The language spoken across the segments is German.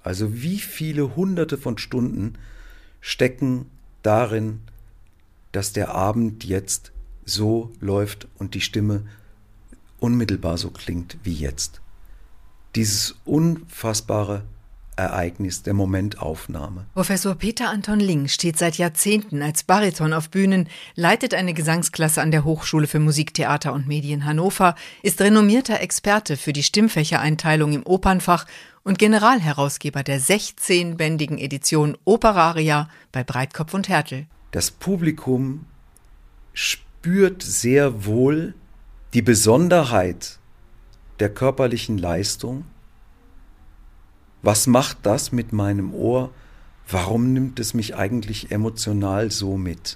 Also wie viele Hunderte von Stunden stecken darin, dass der Abend jetzt so läuft und die Stimme unmittelbar so klingt wie jetzt. Dieses unfassbare Ereignis der Momentaufnahme. Professor Peter Anton Ling steht seit Jahrzehnten als Bariton auf Bühnen, leitet eine Gesangsklasse an der Hochschule für Musik, Theater und Medien Hannover, ist renommierter Experte für die Stimmfächereinteilung im Opernfach und Generalherausgeber der 16-bändigen Edition Operaria bei Breitkopf und Härtel. Das Publikum spürt sehr wohl die Besonderheit der körperlichen Leistung. Was macht das mit meinem Ohr? Warum nimmt es mich eigentlich emotional so mit?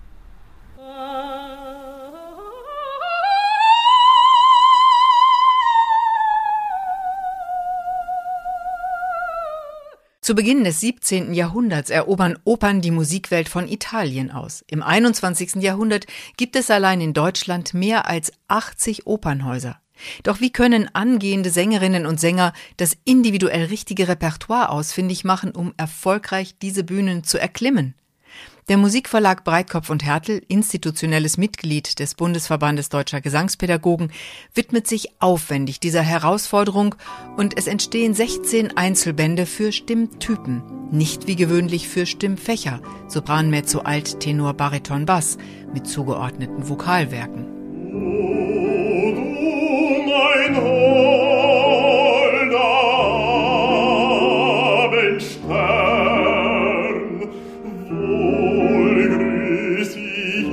Zu Beginn des 17. Jahrhunderts erobern Opern die Musikwelt von Italien aus. Im 21. Jahrhundert gibt es allein in Deutschland mehr als 80 Opernhäuser. Doch wie können angehende Sängerinnen und Sänger das individuell richtige Repertoire ausfindig machen, um erfolgreich diese Bühnen zu erklimmen? Der Musikverlag Breitkopf und Härtel, institutionelles Mitglied des Bundesverbandes Deutscher Gesangspädagogen, widmet sich aufwendig dieser Herausforderung und es entstehen 16 Einzelbände für Stimmtypen, nicht wie gewöhnlich für Stimmfächer, Sopran, Mezzo, Alt, Tenor, Bariton, Bass, mit zugeordneten Vokalwerken. Mein holder Abendstern, wohl grüß ich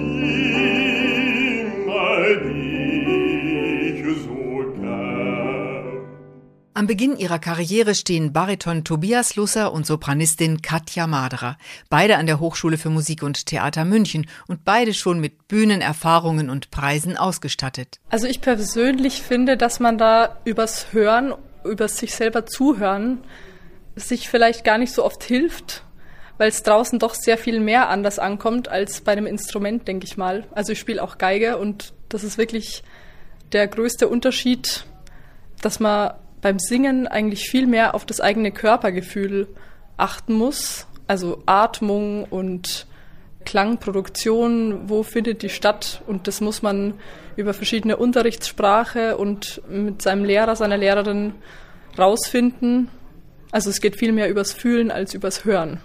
immer dich so gern. Am Beginn ihrer Karriere stehen Bariton Tobias Lusser und Sopranistin Katja Maderer, beide an der Hochschule für Musik und Theater München und beide schon mit Bühnenerfahrungen und Preisen ausgestattet. Also ich persönlich finde, dass man da übers Hören, über sich selber zuhören, sich vielleicht gar nicht so oft hilft, weil es draußen doch sehr viel mehr anders ankommt als bei einem Instrument, denke ich mal. Also ich spiele auch Geige und das ist wirklich der größte Unterschied, dass man beim Singen eigentlich viel mehr auf das eigene Körpergefühl achten muss. Also Atmung und Klangproduktion, wo findet die statt? Und das muss man über verschiedene Unterrichtssprache und mit seinem Lehrer, seiner Lehrerin rausfinden. Also es geht viel mehr übers Fühlen als übers Hören.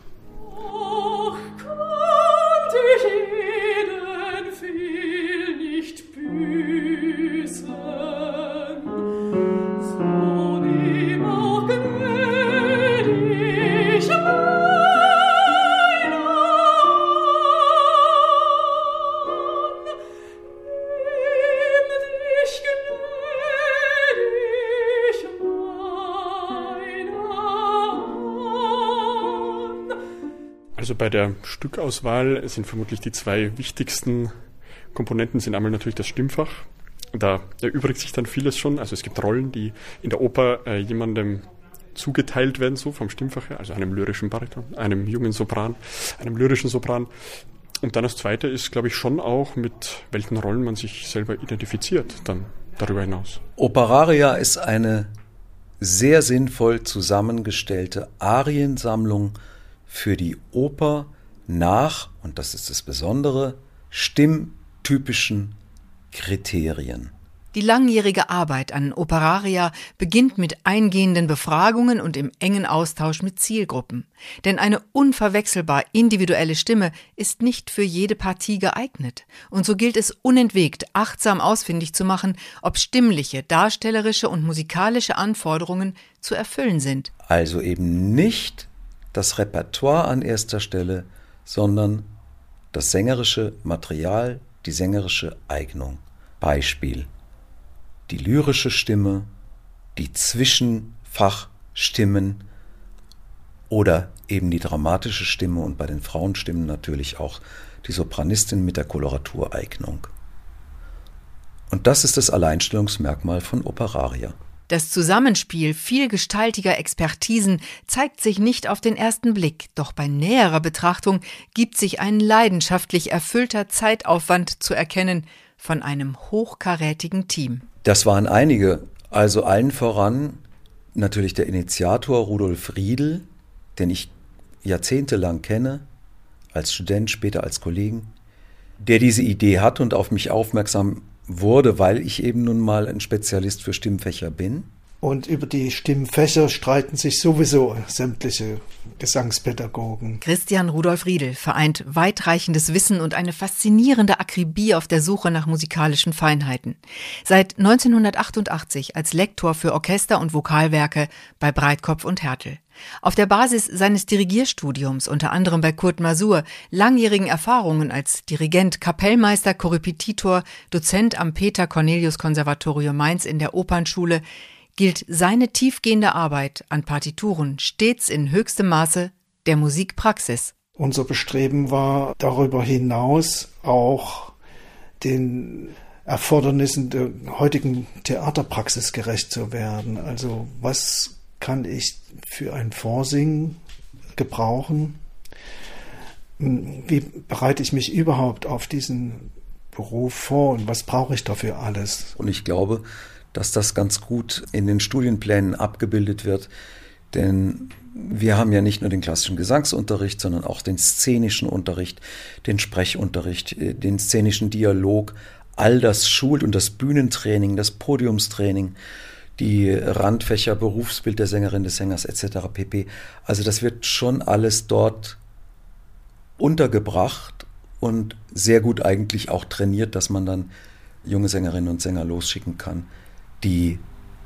Also bei der Stückauswahl sind vermutlich die zwei wichtigsten Komponenten sind einmal natürlich das Stimmfach. Da erübrigt sich dann vieles schon. Also es gibt Rollen, die in der Oper jemandem zugeteilt werden, so vom Stimmfach her, also einem lyrischen Bariton, einem jungen Sopran, einem lyrischen Sopran. Und dann das Zweite ist, glaube ich, schon auch, mit welchen Rollen man sich selber identifiziert, dann darüber hinaus. Operaria ist eine sehr sinnvoll zusammengestellte Ariensammlung für die Oper nach, und das ist das Besondere, stimmtypischen Kriterien. Die langjährige Arbeit an Operaria beginnt mit eingehenden Befragungen und im engen Austausch mit Zielgruppen. Denn eine unverwechselbar individuelle Stimme ist nicht für jede Partie geeignet. Und so gilt es unentwegt, achtsam ausfindig zu machen, ob stimmliche, darstellerische und musikalische Anforderungen zu erfüllen sind. Also eben nicht das Repertoire an erster Stelle, sondern das sängerische Material, die sängerische Eignung. Beispiel: die lyrische Stimme, die Zwischenfachstimmen oder eben die dramatische Stimme und bei den Frauenstimmen natürlich auch die Sopranistin mit der Koloratureignung. Und das ist das Alleinstellungsmerkmal von Operaria. Das Zusammenspiel vielgestaltiger Expertisen zeigt sich nicht auf den ersten Blick, doch bei näherer Betrachtung gibt sich ein leidenschaftlich erfüllter Zeitaufwand zu erkennen von einem hochkarätigen Team. Das waren einige, also allen voran natürlich der Initiator Rudolf Riedl, den ich jahrzehntelang kenne, als Student, später als Kollegen, der diese Idee hat und auf mich aufmerksam wurde, weil ich eben nun mal ein Spezialist für Stimmfächer bin. Und über die Stimmfächer streiten sich sowieso sämtliche Gesangspädagogen. Christian Rudolf Riedl vereint weitreichendes Wissen und eine faszinierende Akribie auf der Suche nach musikalischen Feinheiten. Seit 1988 als Lektor für Orchester- und Vokalwerke bei Breitkopf und Härtel. Auf der Basis seines Dirigierstudiums, unter anderem bei Kurt Masur, langjährigen Erfahrungen als Dirigent, Kapellmeister, Korrepetitor, Dozent am Peter-Cornelius-Konservatorium Mainz in der Opernschule, gilt seine tiefgehende Arbeit an Partituren stets in höchstem Maße der Musikpraxis. Unser Bestreben war darüber hinaus auch den Erfordernissen der heutigen Theaterpraxis gerecht zu werden. Also was kann ich für ein Vorsingen gebrauchen? Wie bereite ich mich überhaupt auf diesen Beruf vor und was brauche ich dafür alles? Und ich glaube, dass das ganz gut in den Studienplänen abgebildet wird, denn wir haben ja nicht nur den klassischen Gesangsunterricht, sondern auch den szenischen Unterricht, den Sprechunterricht, den szenischen Dialog, all das Schul- und das Bühnentraining, das Podiumstraining, die Randfächer, Berufsbild der Sängerin, des Sängers etc. pp. Also das wird schon alles dort untergebracht und sehr gut eigentlich auch trainiert, dass man dann junge Sängerinnen und Sänger losschicken kann, die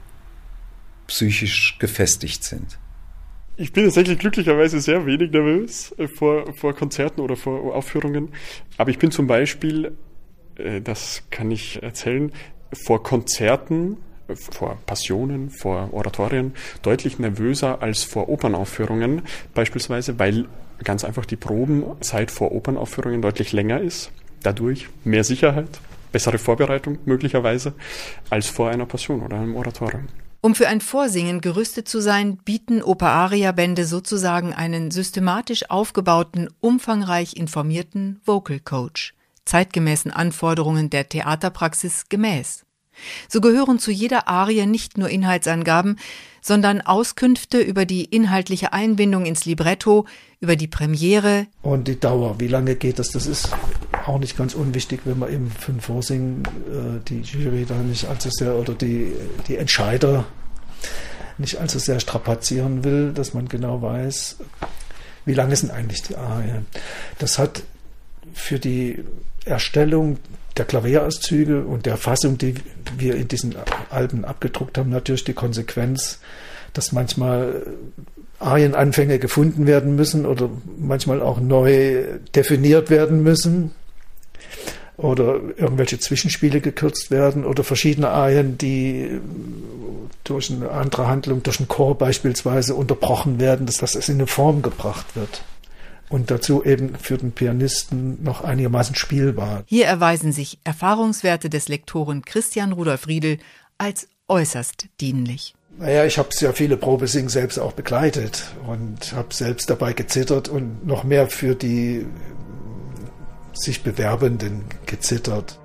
psychisch gefestigt sind. Ich bin tatsächlich glücklicherweise sehr wenig nervös vor Konzerten oder vor Aufführungen. Aber ich bin zum Beispiel, das kann ich erzählen, vor Konzerten, vor Passionen, vor Oratorien deutlich nervöser als vor Opernaufführungen. Beispielsweise, weil ganz einfach die Probenzeit vor Opernaufführungen deutlich länger ist. Dadurch mehr Sicherheit, bessere Vorbereitung möglicherweise als vor einer Passion oder einem Oratorium. Um für ein Vorsingen gerüstet zu sein, bieten Oper-Aria-Bände sozusagen einen systematisch aufgebauten, umfangreich informierten Vocal Coach, zeitgemäßen Anforderungen der Theaterpraxis gemäß. So gehören zu jeder Arie nicht nur Inhaltsangaben, sondern Auskünfte über die inhaltliche Einbindung ins Libretto, über die Premiere. Und die Dauer, wie lange geht das? Das ist auch nicht ganz unwichtig, wenn man eben für ein Vorsingen die Jury da nicht allzu sehr oder die Entscheider nicht allzu sehr strapazieren will, dass man genau weiß, wie lange sind eigentlich die Arien. Das hat für die Erstellung der Klavierauszüge und der Fassung, die wir in diesen Alben abgedruckt haben, natürlich die Konsequenz, dass manchmal Arienanfänge gefunden werden müssen oder manchmal auch neu definiert werden müssen oder irgendwelche Zwischenspiele gekürzt werden oder verschiedene Arien, die durch eine andere Handlung, durch einen Chor beispielsweise unterbrochen werden, dass das in eine Form gebracht wird. Und dazu eben für den Pianisten noch einigermaßen spielbar. Hier erweisen sich Erfahrungswerte des Lektoren Christian Rudolf Riedl als äußerst dienlich. Naja, ich habe sehr viele Probesingen selbst auch begleitet und habe selbst dabei gezittert und noch mehr für die sich Bewerbenden gezittert.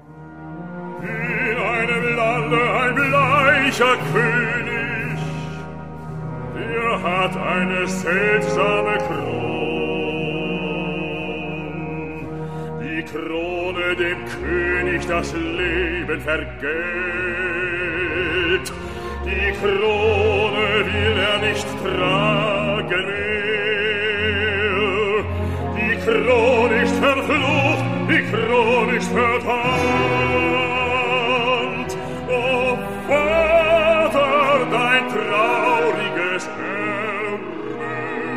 In einem Lande ein bleicher König, der hat eine seltsame Krone. Die Krone dem König das Leben vergällt. Die Krone will er nicht tragen mehr. Die Krone ist verflucht, die Krone ist verbannt. O Vater, dein trauriges Ende.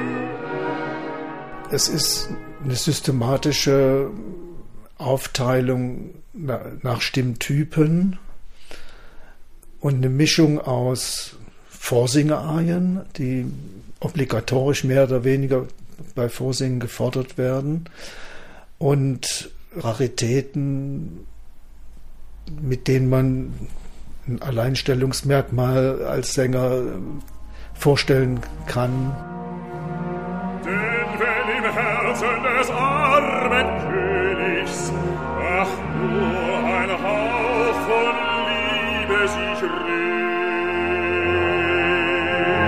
Es ist eine systematische Aufteilung nach Stimmtypen und eine Mischung aus Vorsingerarien, die obligatorisch mehr oder weniger bei Vorsingen gefordert werden, und Raritäten, mit denen man ein Alleinstellungsmerkmal als Sänger vorstellen kann. Denn wenn im Herzen des armen Königs ach nur ein Hauch von Liebe sich regt,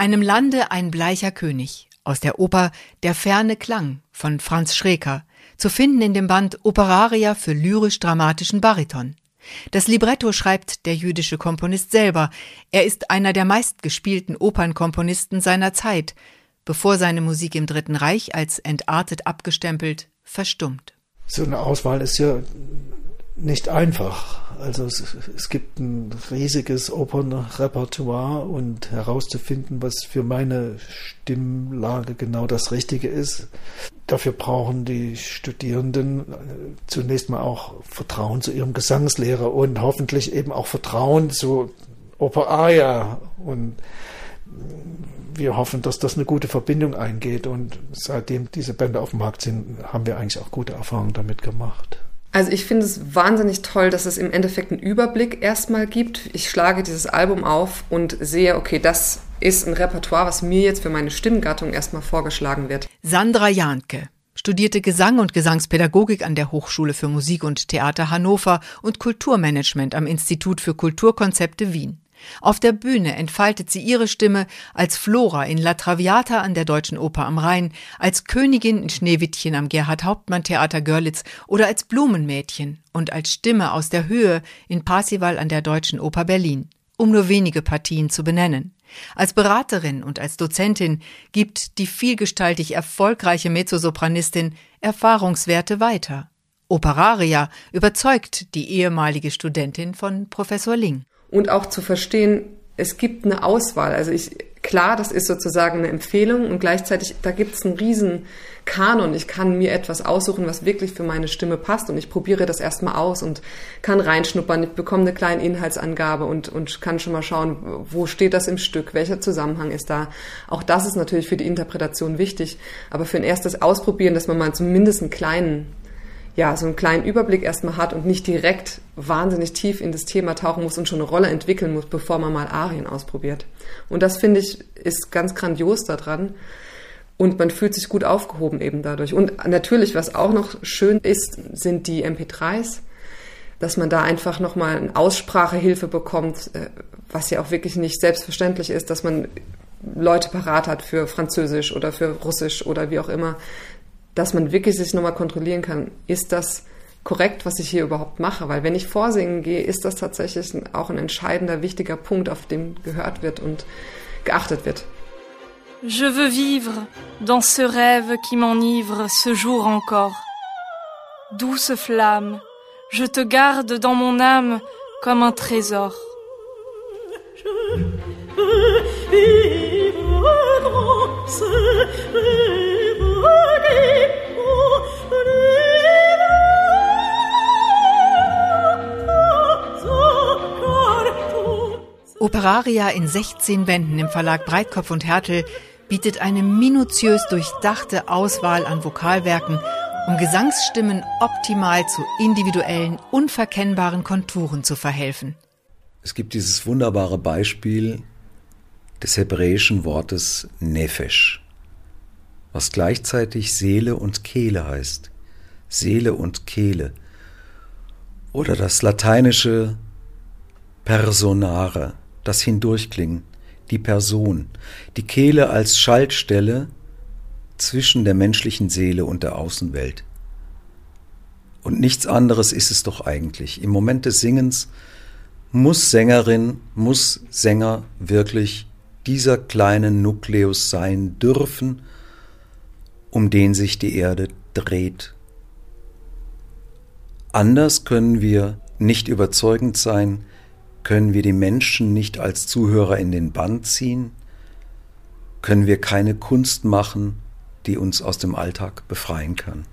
einem Lande ein bleicher König, aus der Oper Der ferne Klang von Franz Schreker, zu finden in dem Band Operaria für lyrisch-dramatischen Bariton. Das Libretto schreibt der jüdische Komponist selber. Er ist einer der meistgespielten Opernkomponisten seiner Zeit, bevor seine Musik im Dritten Reich als entartet abgestempelt verstummt. So eine Auswahl ist ja nicht einfach. Also es gibt ein riesiges Opernrepertoire und herauszufinden, was für meine Stimmlage genau das Richtige ist. Dafür brauchen die Studierenden zunächst mal auch Vertrauen zu ihrem Gesangslehrer und hoffentlich eben auch Vertrauen zu Operaria. Und wir hoffen, dass das eine gute Verbindung eingeht. Und seitdem diese Bände auf dem Markt sind, haben wir eigentlich auch gute Erfahrungen damit gemacht. Also ich finde es wahnsinnig toll, dass es im Endeffekt einen Überblick erstmal gibt. Ich schlage dieses Album auf und sehe, okay, das ist ein Repertoire, was mir jetzt für meine Stimmgattung erstmal vorgeschlagen wird. Sandra Jahnke studierte Gesang und Gesangspädagogik an der Hochschule für Musik und Theater Hannover und Kulturmanagement am Institut für Kulturkonzepte Wien. Auf der Bühne entfaltet sie ihre Stimme als Flora in La Traviata an der Deutschen Oper am Rhein, als Königin in Schneewittchen am Gerhard-Hauptmann-Theater Görlitz oder als Blumenmädchen und als Stimme aus der Höhe in Parsival an der Deutschen Oper Berlin, um nur wenige Partien zu benennen. Als Beraterin und als Dozentin gibt die vielgestaltig erfolgreiche Mezzosopranistin Erfahrungswerte weiter. Operaria überzeugt die ehemalige Studentin von Professor Ling. Und auch zu verstehen, es gibt eine Auswahl. Also klar, das ist sozusagen eine Empfehlung und gleichzeitig, da gibt es einen riesen Kanon. Ich kann mir etwas aussuchen, was wirklich für meine Stimme passt und ich probiere das erstmal aus und kann reinschnuppern. Ich bekomme eine kleine Inhaltsangabe und kann schon mal schauen, wo steht das im Stück, welcher Zusammenhang ist da. Auch das ist natürlich für die Interpretation wichtig, aber für ein erstes Ausprobieren, dass man mal zumindest so einen kleinen Überblick erstmal hat und nicht direkt wahnsinnig tief in das Thema tauchen muss und schon eine Rolle entwickeln muss, bevor man mal Arien ausprobiert. Und das, finde ich, ist ganz grandios daran. Und man fühlt sich gut aufgehoben eben dadurch. Und natürlich, was auch noch schön ist, sind die MP3s, dass man da einfach nochmal eine Aussprachehilfe bekommt, was ja auch wirklich nicht selbstverständlich ist, dass man Leute parat hat für Französisch oder für Russisch oder wie auch immer, dass man wirklich sich nochmal kontrollieren kann, ist das korrekt, was ich hier überhaupt mache? Weil wenn ich vorsingen gehe, ist das tatsächlich auch ein entscheidender, wichtiger Punkt, auf dem gehört wird und geachtet wird. Je veux vivre dans ce rêve qui m'enivre ce jour encore. Douce flamme, je te garde dans mon âme comme un trésor. Je veux vivre dans ce rêve. Operaria in 16 Bänden im Verlag Breitkopf und Härtel bietet eine minutiös durchdachte Auswahl an Vokalwerken, um Gesangsstimmen optimal zu individuellen, unverkennbaren Konturen zu verhelfen. Es gibt dieses wunderbare Beispiel des hebräischen Wortes Nefesh, was gleichzeitig Seele und Kehle heißt. Seele und Kehle. Oder das lateinische Personare, das Hindurchklingen, die Person, die Kehle als Schaltstelle zwischen der menschlichen Seele und der Außenwelt. Und nichts anderes ist es doch eigentlich. Im Moment des Singens muss Sängerin, muss Sänger wirklich dieser kleine Nukleus sein dürfen, um den sich die Erde dreht. Anders können wir nicht überzeugend sein, können wir die Menschen nicht als Zuhörer in den Bann ziehen, können wir keine Kunst machen, die uns aus dem Alltag befreien kann.